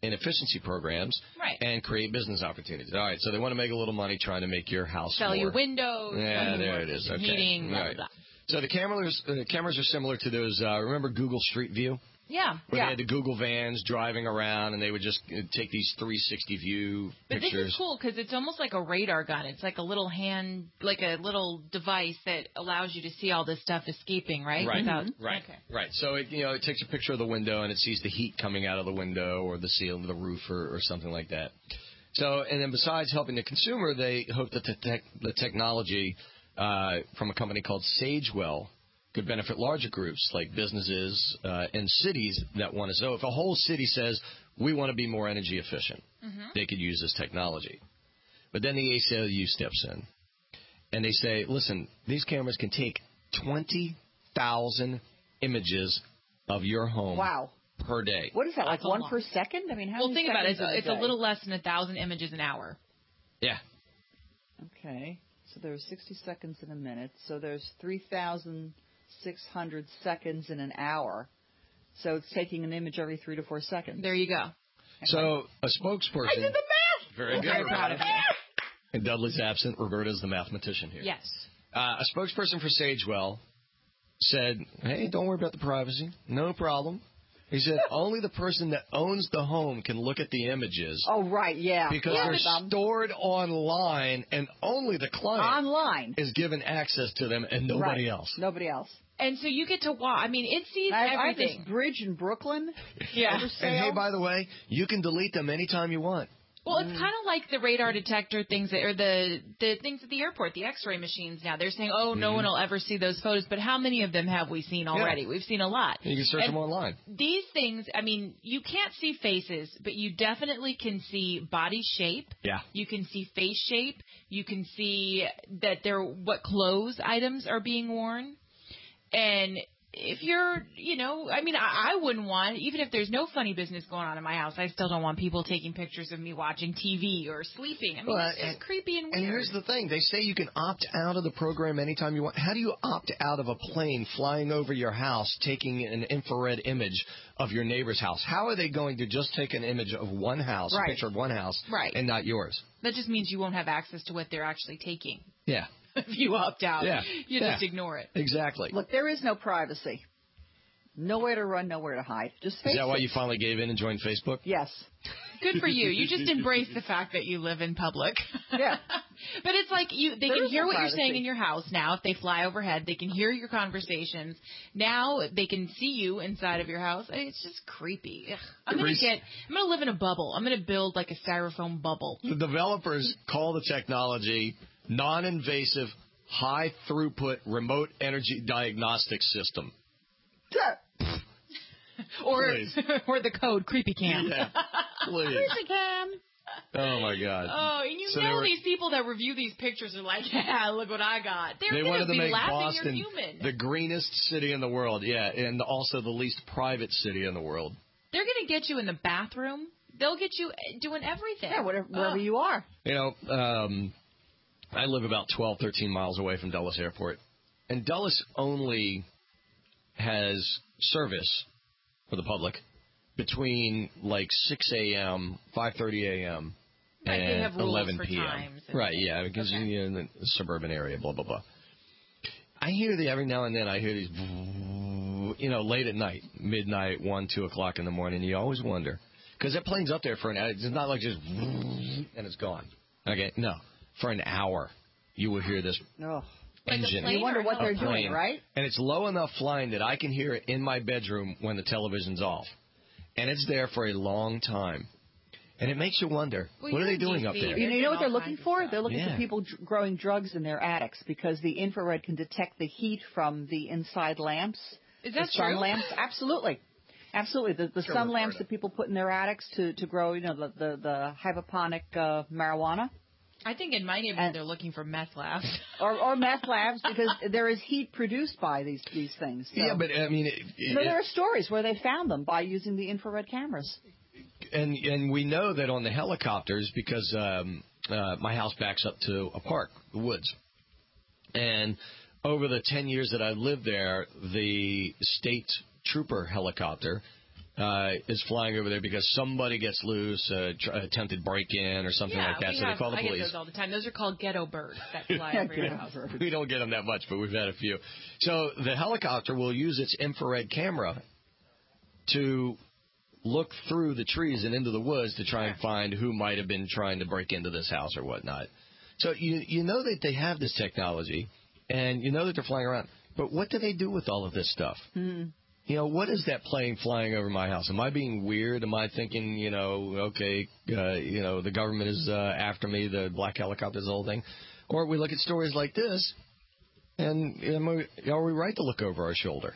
in efficiency programs right. and create business opportunities. All right, so they want to make a little money trying to make your house Sell more. your windows. Yeah, there it is. Okay. Heating, blah, right. blah, blah. So the cameras, uh, cameras are similar to those, uh, remember Google Street View? Yeah. Where yeah. they had the Google vans driving around, and they would just uh, take these three sixty view but pictures. But this is cool because it's almost like a radar gun. It's like a little hand, like a little device that allows you to see all this stuff escaping, right? Right, Without, right, okay. right. So it, you know, it takes a picture of the window, and it sees the heat coming out of the window or the ceiling, the roof, or, or something like that. So, and then besides helping the consumer, they hope that the, tech, the technology uh, from a company called Sagewell could benefit larger groups like businesses uh, and cities that want to. So if a whole city says, we want to be more energy efficient, mm-hmm. they could use this technology. But then the A C L U steps in, and they say, listen, these cameras can take twenty thousand images of your home wow. per day. What is that, like That's one per second? I mean, how well, many think about it. seconds It's, in a it's a day? little less than a thousand images an hour. Yeah. Okay. So there's sixty seconds in a minute. So there's three thousand six hundred seconds in an hour. So it's taking an image every three to four seconds. There you go. So a spokesperson. I did the math. Very good. Very proud of you. And Dudley's absent. Roberta's the mathematician here. Yes. Uh, a spokesperson for Sagewell said, hey, don't worry about the privacy. No problem. He said only the person that owns the home can look at the images. Oh, right, yeah. Because yeah, they're um, stored online, and only the client online is given access to them and nobody right. else. Nobody else. And so you get to watch. I mean, it sees I, I have everything. this bridge in Brooklyn. Yeah. And hey, by the way, you can delete them anytime you want. Well, it's kind of like the radar detector things, that, or the the things at the airport, the X-ray machines now. They're saying, oh, no mm-hmm. one will ever see those photos. But how many of them have we seen already? Yeah. We've seen a lot. You can search and them online. These things, I mean, you can't see faces, but you definitely can see body shape. Yeah. You can see face shape. You can see that they're what clothes items are being worn. And if you're, you know, I mean, I, I wouldn't want, even if there's no funny business going on in my house, I still don't want people taking pictures of me watching T V or sleeping. I mean, well, it's just and, creepy and weird. And here's the thing. They say you can opt out of the program anytime you want. How do you opt out of a plane flying over your house taking an infrared image of your neighbor's house? How are they going to just take an image of one house, right. a picture of one house, right. and not yours? That just means you won't have access to what they're actually taking. Yeah. If you opt out, yeah. you yeah. just ignore it. Exactly. Look, there is no privacy. Nowhere to run, nowhere to hide. Just face Is that why it. you finally gave in and joined Facebook? Yes. Good for you. You just embrace the fact that you live in public. Yeah. But it's like you they there can hear no what privacy. you're saying in your house now. If they fly overhead, they can hear your conversations. Now they can see you inside of your house. It's just creepy. Ugh. I'm going to get I'm going to live in a bubble. I'm going to build like a styrofoam bubble. The developers call the technology non-invasive, high-throughput remote energy diagnostic system. or or the code creepy cam. Yeah, please. Creepy cam. Oh my God. Oh, and you so know were, these people that review these pictures are like, yeah, look what I got. They're they gonna wanted to be make laughing Boston you're human. the greenest city in the world. Yeah, and also the least private city in the world. They're gonna get you in the bathroom. They'll get you doing everything. Yeah, whatever, wherever oh. you are. You know, um, I live about twelve, thirteen miles away from Dulles Airport, and Dulles only has service for the public between like six a.m., five thirty a.m., right, and eleven p.m. Times Right, yeah, because okay. you're in the suburban area, blah, blah, blah. I hear the, every now and then I hear these, you know, late at night, midnight, one, two o'clock in the morning. You always wonder, because that plane's up there for an hour. It's not like just, and it's gone. Okay, no. For an hour, you will hear this oh. engine. You wonder what they're plane, doing, right? And it's low enough flying that I can hear it in my bedroom when the television's off. And it's there for a long time. And it makes you wonder, well, what are they doing D C, up there? You know, you know what they're looking for? They're looking yeah. for people dr- growing drugs in their attics because the infrared can detect the heat from the inside lamps. Is that the sun true? lamps. Absolutely. Absolutely. The, the Sure, sun Roberta. lamps that people put in their attics to, to grow, you know, the, the, the hydroponic uh, marijuana. I think in my neighborhood And- they're looking for meth labs. Or, or meth labs because there is heat produced by these, these things. So. Yeah, but I mean... It, You know, it, there are stories where they found them by using the infrared cameras. And and we know that on the helicopters, because um, uh, my house backs up to a park, the woods. And over the ten years that I've lived there, the state trooper helicopter uh, is flying over there because somebody gets loose, uh, tr- attempted break-in or something yeah, like that. we So have, they call the I police. get those all the time. Those are called ghetto birds that fly over your house. We don't get them that much, but we've had a few. So the helicopter will use its infrared camera to look through the trees and into the woods to try and find who might have been trying to break into this house or whatnot. So you you know that they have this technology, and you know that they're flying around. But what do they do with all of this stuff? Mm-hmm. You know, what is that plane flying over my house? Am I being weird? Am I thinking, you know, okay, uh, you know, the government is uh, after me, the black helicopters, the whole thing? Or we look at stories like this, and am I, are we right to look over our shoulder?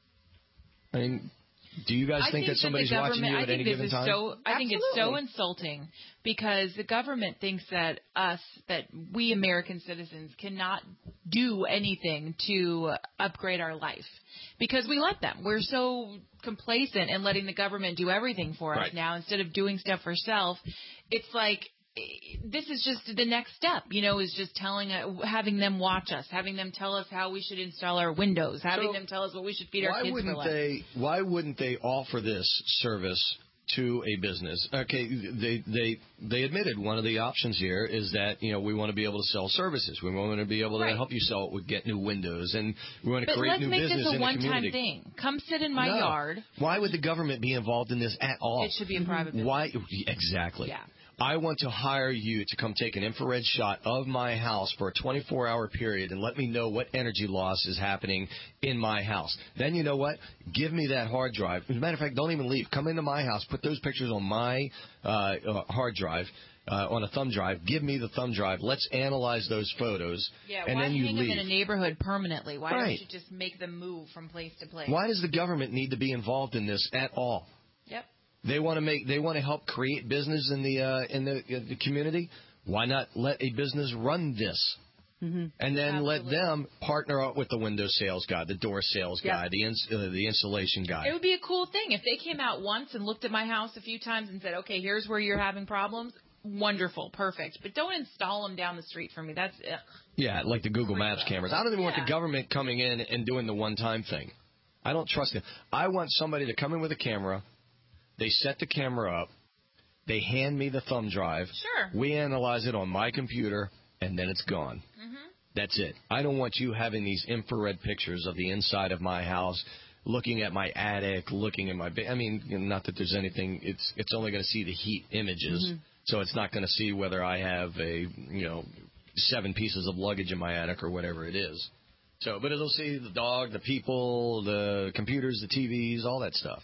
I mean, do you guys I think, think that somebody's that watching you I at think any this given is time? So, I think it's so Absolutely. insulting because the government thinks that us, that we American citizens cannot do anything to upgrade our life because we let them. We're so complacent in letting the government do everything for us Right. now instead of doing stuff for self. It's like, this is just the next step, you know, is just telling, uh, having them watch us, having them tell us how we should install our windows, having So, them tell us what we should feed Why our kids for wouldn't lunch. they? Why wouldn't they offer this service to a business? Okay, they they they admitted one of the options here is that you know we want to be able to sell services. We want to be able to Right. help you sell it, get new windows, and we want to But create let's new make business this a in the one-time community. thing. Come sit in my No. yard. Why would the government be involved in this at all? It should be a private business. Why exactly? Yeah. I want to hire you to come take an infrared shot of my house for a twenty-four hour period and let me know what energy loss is happening in my house. Then you know what? Give me that hard drive. As a matter of fact, don't even leave. Come into my house. Put those pictures on my uh, uh, hard drive, uh, on a thumb drive. Give me the thumb drive. Let's analyze those photos. Yeah, and why then you hang leave. them in a neighborhood permanently? Why Right. don't you just make them move from place to place? Why does the government need to be involved in this at all? Yep. They want to make. They want to help create business in the uh, in the, in the community. Why not let a business run this, Mm-hmm. and then let them partner up with the window sales guy, the door sales Yep. guy, the ins- uh, the installation guy. It would be a cool thing if they came out once and looked at my house a few times and said, okay, here's where you're having problems. Wonderful, perfect. But don't install them down the street for me. That's ugh. Yeah, like the Google Maps cameras. I don't even want Yeah. the government coming in and doing the one-time thing. I don't trust them. I want somebody to come in with a camera. They set the camera up. They hand me the thumb drive. Sure. We analyze it on my computer, and then it's gone. Mm-hmm. That's it. I don't want you having these infrared pictures of the inside of my house, looking at my attic, looking at my ba- I mean, you know, not that there's anything. It's it's only going to see the heat images, Mm-hmm. so it's not going to see whether I have a you know seven pieces of luggage in my attic or whatever it is. So, but it'll see the dog, the people, the computers, the T Vs, all that stuff.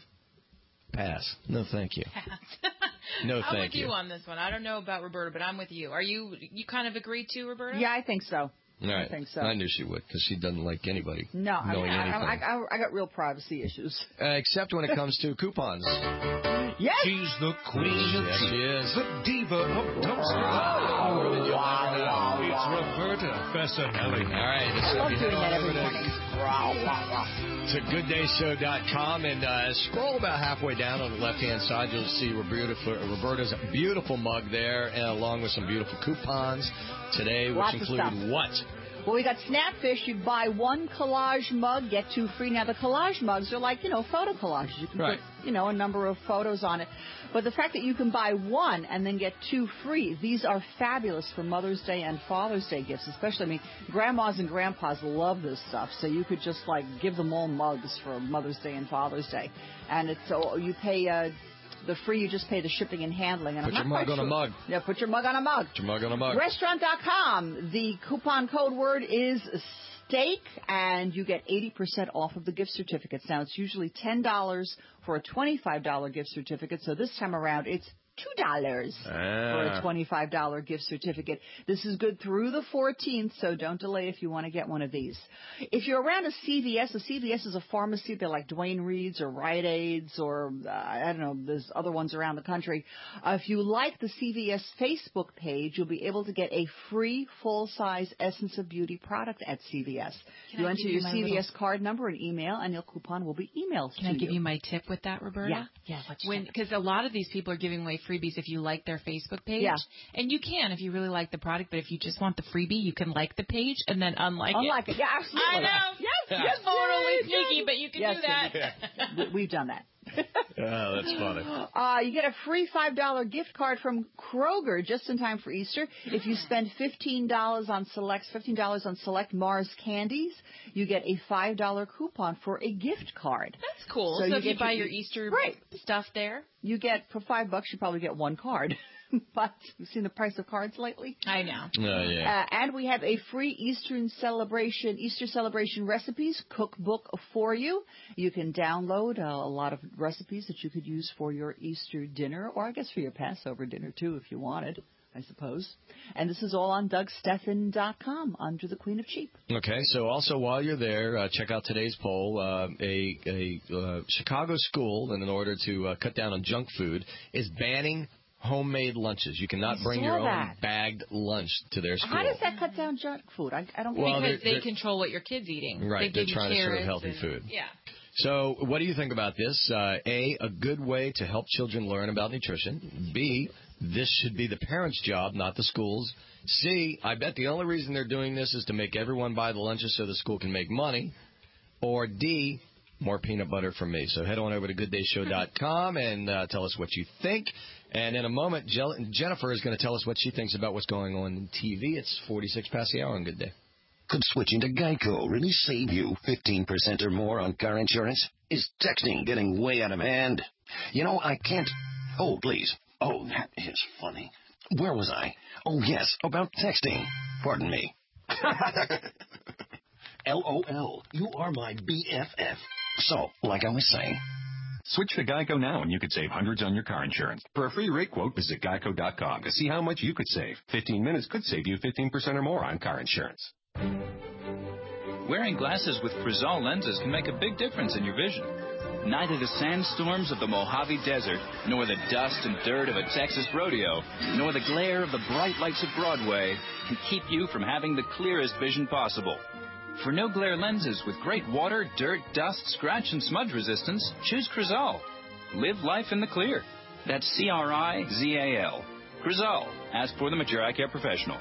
Pass. No, thank you. No, I'm thank with you you. on this one. I don't know about Roberta, but I'm with you. Are you you kind of agree too, Roberta? Yeah, I think so. All right. I think so. I knew she would because she doesn't like anybody No, I, knowing mean, I, anything. I, I, I got real privacy issues. Uh, except when it comes to coupons. Yes. She's the queen of Yes, she is. the diva of dumpster. More than you'll ever know. It's Roberta Bessanelli. All right. I So love if you doing head that on every over morning. To, to good day show dot com and uh, scroll about halfway down on the left-hand side. You'll see Roberta, Roberta's beautiful mug there, and along with some beautiful coupons today, which Lots of include stuff. what? Well, we got Snapfish. You buy one collage mug, get two free. Now, the collage mugs are like, you know, photo collages. You can Right. put, you know, a number of photos on it. But the fact that you can buy one and then get two free, these are fabulous for Mother's Day and Father's Day gifts, especially, I mean, grandmas and grandpas love this stuff. So you could just, like, give them all mugs for Mother's Day and Father's Day. And it's so you pay... Uh, The free, you just pay the shipping and handling. And Put I'm your not mug quite on a sure- mug. Yeah, put your mug on a mug. Put your mug on a mug. Restaurant dot com. The coupon code word is steak, and you get eighty percent off of the gift certificates. Now, it's usually ten dollars for a twenty-five dollars gift certificate, so this time around it's two dollars for Ah. a twenty-five dollars gift certificate. This is good through the fourteenth, so don't delay if you want to get one of these. If you're around a C V S, a C V S is a pharmacy. They're like Duane Reade's or Rite Aid's or, uh, I don't know, there's other ones around the country. Uh, if you like the C V S Facebook page, you'll be able to get a free full-size Essence of Beauty product at C V S. Can you I enter give you your my C V S little- card number and email, and your coupon will be emailed Can to I give you. you my tip with that, Roberta? Yeah. Yeah, what's When that? because a lot of these people are giving away freebies if you like their Facebook page. Yeah. And you can if you really like the product, but if you just want the freebie, you can like the page and then unlike, Unlike it. Yeah, absolutely. I know. Yes, It's yes, totally yes, sneaky, yes. but you can Yes, do that. we- We've done that. Oh, that's funny. Uh, you get a free five dollar gift card from Kroger just in time for Easter. If you spend fifteen dollars on select fifteen dollars on select Mars candies, you get a five dollar coupon for a gift card. That's cool. So So, you if you get buy your- your Easter Right. stuff there. You get, for five bucks, you probably get one card. But you've seen the price of cards lately? I know. Oh, yeah. Uh, and we have a free Eastern celebration, Easter celebration recipes cookbook for you. You can download uh, a lot of recipes that you could use for your Easter dinner, or I guess for your Passover dinner too, if you wanted, I suppose. And this is all on Doug Stephan dot com under the Queen of Cheap. Okay, so also while you're there, uh, check out today's poll. Uh, a a uh, Chicago school, and in order to uh, cut down on junk food, is banning homemade lunches. You cannot I bring saw your own that. bagged lunch to their school. How does that cut down junk food? I, I don't Well, get Because they're- they control what your kid's eating. Right, They they're give you trying to serve carrots healthy and- food. Yeah. So what do you think about this? Uh, A, a good way to help children learn about nutrition. B, this should be the parents' job, not the school's. C, I bet the only reason they're doing this is to make everyone buy the lunches so the school can make money. Or D, more peanut butter from me. So head on over to good day show dot com and uh, tell us what you think. And in a moment, Jel- Jennifer is going to tell us what she thinks about what's going on in T V. It's forty-six past the hour on Good Day. Could switching to Geico really save you fifteen percent or more on car insurance? Is texting getting way out of hand? You know, I can't... Oh, please. Oh, that is funny. Where was I? Oh, yes, about texting. Pardon me. LOL, you are my B F F. So, like I was saying... Switch to Geico now and you could save hundreds on your car insurance. For a free rate quote, visit geico dot com to see how much you could save. fifteen minutes could save you fifteen percent or more on car insurance. Wearing glasses with Crizal lenses can make a big difference in your vision. Neither the sandstorms of the Mojave Desert, nor the dust and dirt of a Texas rodeo, nor the glare of the bright lights of Broadway can keep you from having the clearest vision possible. For no-glare lenses with great water, dirt, dust, scratch, and smudge resistance, choose Crizal. Live life in the clear. That's C R I Z A L. Crizal. Ask for them at your eye care professional.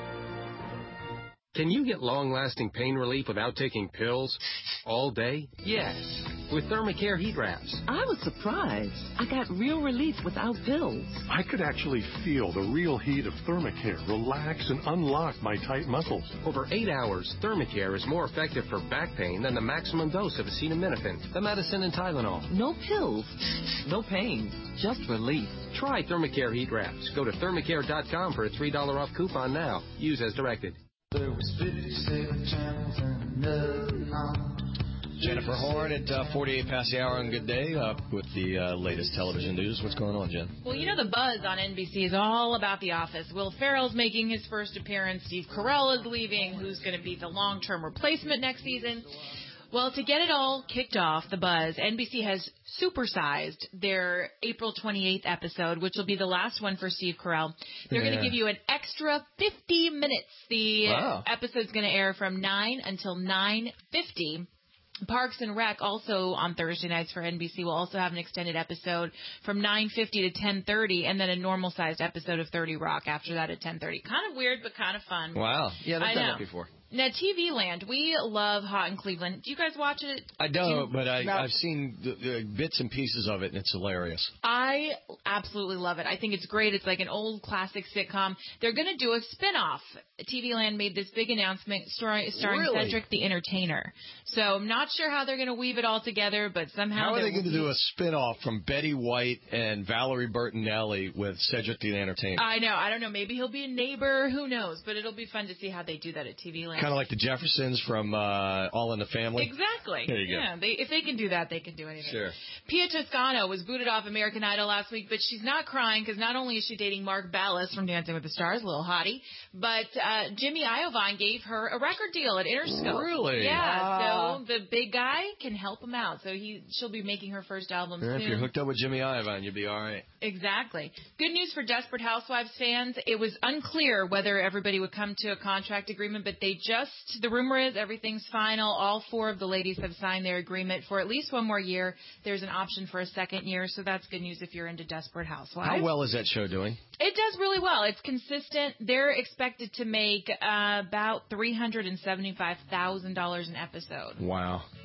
Can you get long-lasting pain relief without taking pills all day? Yes, with Thermacare heat wraps. I was surprised. I got real relief without pills. I could actually feel the real heat of Thermacare relax and unlock my tight muscles. Over eight hours, Thermacare is more effective for back pain than the maximum dose of acetaminophen, the medicine, and Tylenol. No pills, no pain, just relief. Try Thermacare heat wraps. Go to thermacare dot com for a three dollars off coupon now. Use as directed. There was fifty-seven channels and nothing on. Jennifer Horn at uh, forty-eight past the hour on Good Day uh, with the uh, latest television news. What's going on, Jen? Well, you know the buzz on N B C is all about The Office. Will Ferrell's making his first appearance. Steve Carell is leaving. Who's going to be the long-term replacement next season? Well, to get it all kicked off, the buzz, N B C has supersized their April twenty-eighth episode, which will be the last one for Steve Carell. They're Yeah. going to give you an extra fifty minutes. The Wow. episode's going to air from nine until nine fifty. Parks and Rec also on Thursday nights for N B C will also have an extended episode from nine fifty to ten thirty, and then a normal-sized episode of thirty Rock after that at ten thirty. Kind of weird, but kind of fun. Wow. Yeah, they've I done know. that before. Now, T V Land, we love Hot in Cleveland. Do you guys watch it? I don't, but I, No. I've seen the, the bits and pieces of it, and it's hilarious. I absolutely love it. I think it's great. It's like an old classic sitcom. They're going to do a spinoff. T V Land made this big announcement starring, starring Really? Cedric the Entertainer. So I'm not sure how they're going to weave it all together, but somehow How are they're they going to do a spin-off from Betty White and Valerie Bertinelli with Cedric the Entertainer? I know. I don't know. Maybe he'll be a neighbor. Who knows? But it'll be fun to see how they do that at T V Land. Kind of like the Jeffersons from uh, All in the Family. Exactly. There you go. Yeah, they, if they can do that, they can do anything. Sure. Pia Toscano was booted off American Idol last week, but she's not crying because not only is she dating Mark Ballas from Dancing with the Stars, a little hottie, but uh, Jimmy Iovine gave her a record deal at Interscope. Really? Yeah. Ah. So the big guy can help him out. So he she'll be making her first album Yeah, soon. if you're hooked up with Jimmy Iovine, you'll be all right. Exactly. Good news for Desperate Housewives fans. It was unclear whether everybody would come to a contract agreement, but they just, the rumor is everything's final. All four of the ladies have signed their agreement for at least one more year. There's an option for a second year, so that's good news if you're into Desperate Housewives. How well is that show doing? It does really well. It's consistent. They're expected to make uh, about three hundred seventy-five thousand dollars an episode. Wow.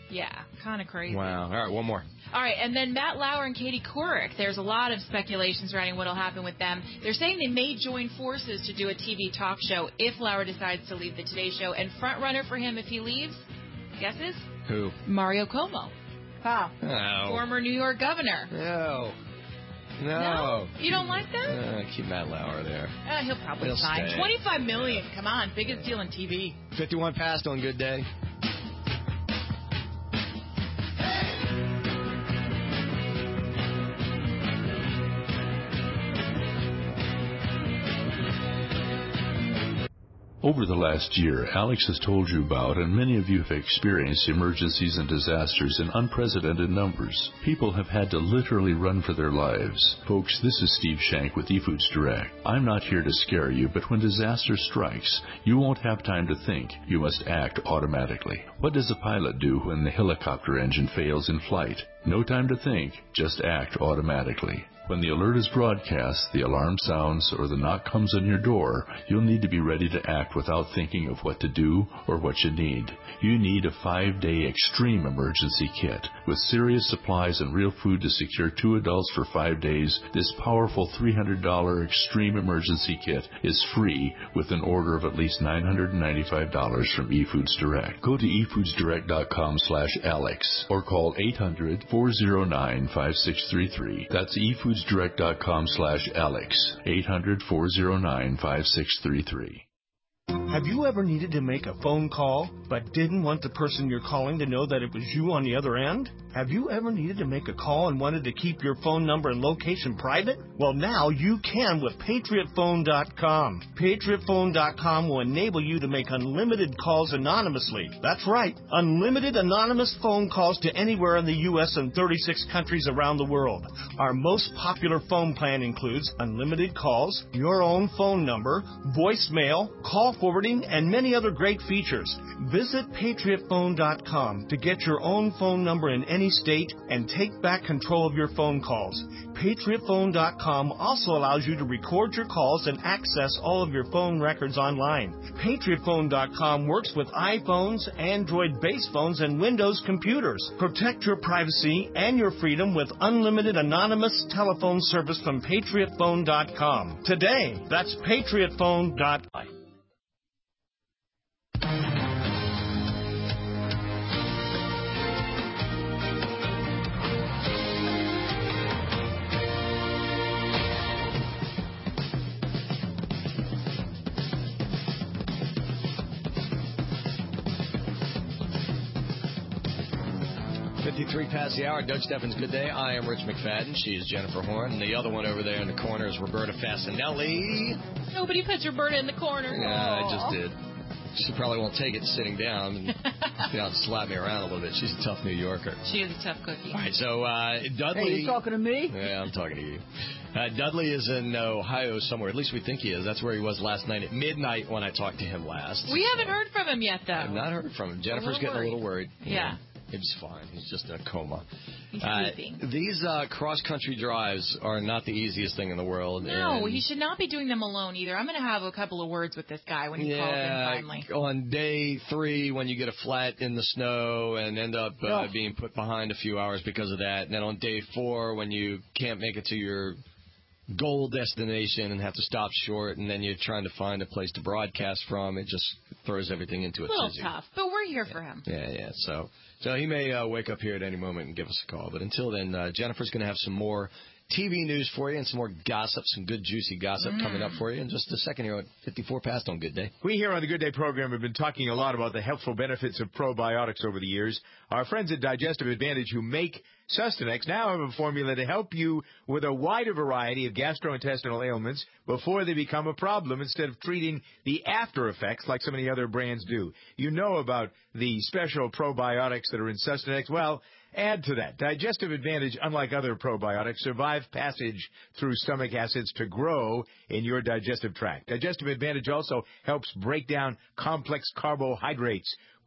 Yeah, kind of crazy. Wow. All right, one more. All right, and then Matt Lauer and Katie Couric. There's a lot of speculation surrounding what will happen with them. They're saying they may join forces to do a T V talk show if Lauer decides to leave the Today Show. And front runner for him if he leaves, guesses? Who? Mario Cuomo. Huh. No. Former New York governor. No. No. No? You don't like that? Uh, keep Matt Lauer there. Uh, he'll probably He'll sign. stay. twenty-five million dollars. Come on. Biggest deal in T V. fifty-one past on Good Day. Over the last year, Alex has told you about, and many of you have experienced, emergencies and disasters in unprecedented numbers. People have had to literally run for their lives. Folks, this is Steve Shank with eFoods Direct. I'm not here to scare you, but when disaster strikes, you won't have time to think. You must act automatically. What does a pilot do when the helicopter engine fails in flight? No time to think, just act automatically. When the alert is broadcast, the alarm sounds, or the knock comes on your door, you'll need to be ready to act without thinking of what to do or what you need. You need a five-day extreme emergency kit. With serious supplies and real food to secure two adults for five days, this powerful three hundred dollars extreme emergency kit is free with an order of at least nine hundred ninety-five dollars from eFoods Direct. Go to efoodsdirect.com slash Alex or call eight hundred, four oh nine, five six three three. That's efoodsdirect.com slash Alex. eight hundred, four oh nine, five six three three. Have you ever needed to make a phone call but didn't want the person you're calling to know that it was you on the other end? Have you ever needed to make a call and wanted to keep your phone number and location private? Well, now you can with Patriot Phone dot com. Patriot Phone dot com will enable you to make unlimited calls anonymously. That's right, unlimited anonymous phone calls to anywhere in the U S and thirty-six countries around the world. Our most popular phone plan includes unlimited calls, your own phone number, voicemail, call forwarding, and many other great features. Visit Patriot Phone dot com to get your own phone number in any state and take back control of your phone calls. Patriot Phone dot com also allows you to record your calls and access all of your phone records online. Patriot Phone dot com works with iPhones, Android-based phones, and Windows computers. Protect your privacy and your freedom with unlimited anonymous telephone service from Patriot Phone dot com. Today, that's Patriot Phone dot com. fifty-three past the hour. Doug Steffens, Good Day. I am Rich McFadden. She is Jennifer Horn. And the other one over there in the corner is Roberta Fasanelli. Nobody puts Roberta in the corner. Yeah, I just did. She probably won't take it sitting down and you know, slap me around a little bit. She's a tough New Yorker. She is a tough cookie. All right, so uh, Dudley... Hey, you talking to me? Yeah, I'm talking to you. Uh, Dudley is in Ohio somewhere. At least we think he is. That's where he was last night at midnight when I talked to him last. We haven't heard from him yet, though. I've not heard from him. Jennifer's a getting worried. a little worried. Yeah. He's fine. He's just in a coma. He's uh, sleeping. These uh, cross-country drives are not the easiest thing in the world. No, and he should not be doing them alone either. I'm going to have a couple of words with this guy when he yeah, calls in finally. On day three, when you get a flat in the snow and end up uh, Oh. being put behind a few hours because of that, and then on day four, when you can't make it to your goal destination and have to stop short, and then you're trying to find a place to broadcast from, it just throws everything into a A little tizzy. tough, but we're here for him. Yeah, yeah. So, so he may uh, wake up here at any moment and give us a call. But until then, uh, Jennifer's going to have some more T V news for you and some more gossip, some good juicy gossip Mm. coming up for you in just a second here at fifty-four past on Good Day. We here on the Good Day program have been talking a lot about the helpful benefits of probiotics over the years. Our friends at Digestive Advantage who make Sustanex now have a formula to help you with a wider variety of gastrointestinal ailments before they become a problem instead of treating the after effects like so many other brands do. You know about the special probiotics that are in Sustanex. Well, add to that. Digestive Advantage, unlike other probiotics, survive passage through stomach acids to grow in your digestive tract. Digestive Advantage also helps break down complex carbohydrates,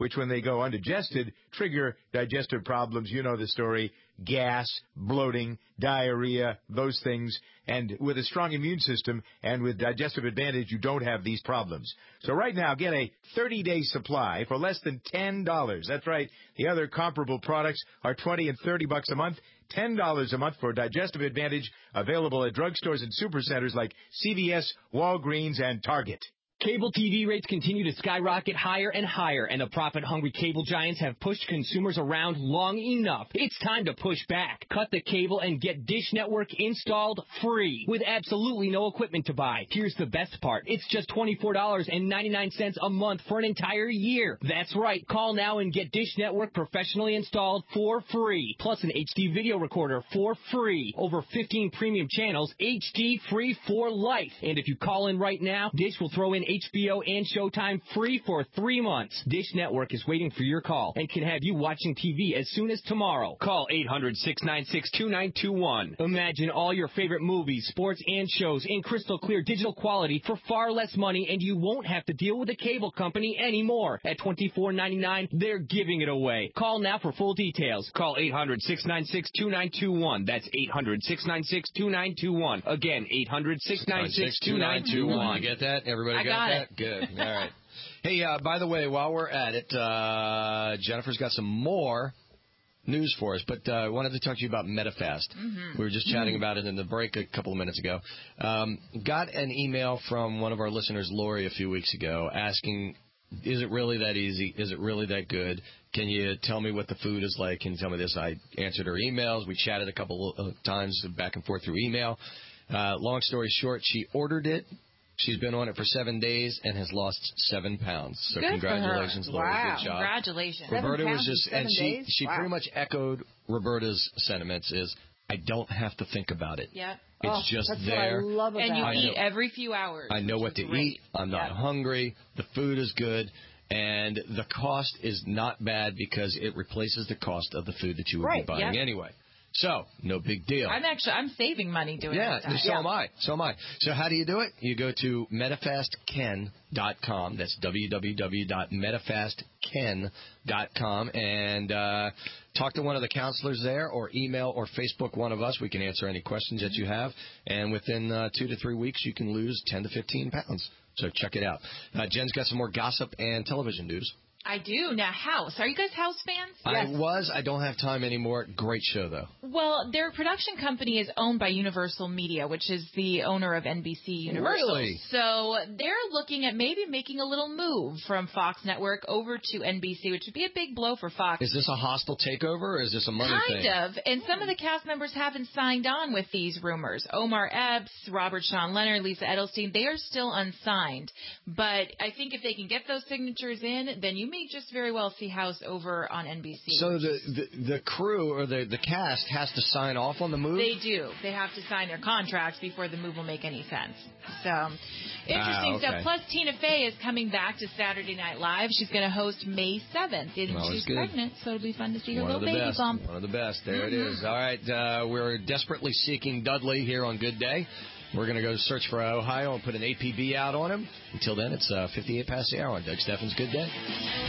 which when they go undigested, trigger digestive problems. You know the story. Gas, bloating, diarrhea, those things. And with a strong immune system and with Digestive Advantage, you don't have these problems. So right now, get a thirty-day supply for less than ten dollars. That's right. The other comparable products are twenty and thirty bucks a month. ten dollars a month for Digestive Advantage, available at drugstores and supercenters like C V S, Walgreens, and Target. Cable T V rates continue to skyrocket higher and higher, and the profit-hungry cable giants have pushed consumers around long enough. It's time to push back. Cut the cable and get Dish Network installed free with absolutely no equipment to buy. Here's the best part. It's just twenty-four dollars and ninety-nine cents a month for an entire year. That's right. Call now and get Dish Network professionally installed for free. Plus an H D video recorder for free. Over fifteen premium channels, H D free for life. And if you call in right now, Dish will throw in H B O and Showtime free for three months. Dish Network is waiting for your call and can have you watching T V as soon as tomorrow. Call eight hundred, six nine six, two nine two one. Imagine all your favorite movies, sports, and shows in crystal clear digital quality for far less money, and you won't have to deal with a cable company anymore. At twenty-four ninety-nine, they're giving it away. Call now for full details. Call eight hundred, six nine six, two nine two one. That's eight hundred, six nine six, two nine two one. Again, eight hundred, six nine six, two nine two one. You get that? Everybody I got, got that? it. Good. All right. Hey, uh, by the way, while we're at it, uh, Jennifer's got some more news for us, but uh, I wanted to talk to you about MetaFast. Mm-hmm. We were just chatting about it in the break a couple of minutes ago. Um, got an email from one of our listeners, Lori, a few weeks ago, asking, is it really that easy? Is it really that good? Can you tell me what the food is like? Can you tell me this? I answered her emails. We chatted a couple of times back and forth through email. Uh, long story short, she ordered it. She's been on it for seven days and has lost seven pounds. So Good congratulations, for her. Lori. Wow. Good job. Congratulations. Roberta Seven was just, pounds in and seven she days? she Wow. pretty much echoed Roberta's sentiments. Is I don't have to think about it. Yep. It's Oh, just that's there. What I love about And you I eat know. every few hours. I know which what is to great. eat. I'm not Yep. hungry. The food is good. And the cost is not bad because it replaces the cost of the food that you would Right, be buying yep. anyway. So, no big deal. I'm actually I'm saving money doing Yeah, that. so am I. So am I. So how do you do it? You go to metafast ken dot com. That's w w w dot metafast ken dot com and uh, talk to one of the counselors there, or email or Facebook one of us. We can answer any questions that you have. And within uh, two to three weeks, you can lose ten to fifteen pounds. So check it out. Uh, Jen's got some more gossip and television news. I do. Now, House. Are you guys House fans? I was. I don't have time anymore. Great show, though. Well, their production company is owned by Universal Media, which is the owner of N B C Universal. Really? So they're looking at maybe making a little move from Fox Network over to N B C, which would be a big blow for Fox. Is this a hostile takeover, or is this a money Kind thing? of. And some of the cast members haven't signed on with these rumors. Omar Epps, Robert Sean Leonard, Lisa Edelstein, they are still unsigned. But I think if they can get those signatures in, then you may just very well see House over on N B C. So the, the the crew or the the cast has to sign off on the move? They do. They have to sign their contracts before the move will make any sense. So, interesting Ah, okay. stuff. Plus, Tina Fey is coming back to Saturday Night Live. She's going to host May seventh. And Well, she's that's good. pregnant, so it'll be fun to see her One of little the baby best. bump. One of the best. There Mhm. it is. All right. Uh, we're desperately seeking Dudley here on Good Day. We're going to go search for Ohio and put an A P B out on him. Until then, it's uh, fifty-eight past the hour on Doug Steffens' Good Day.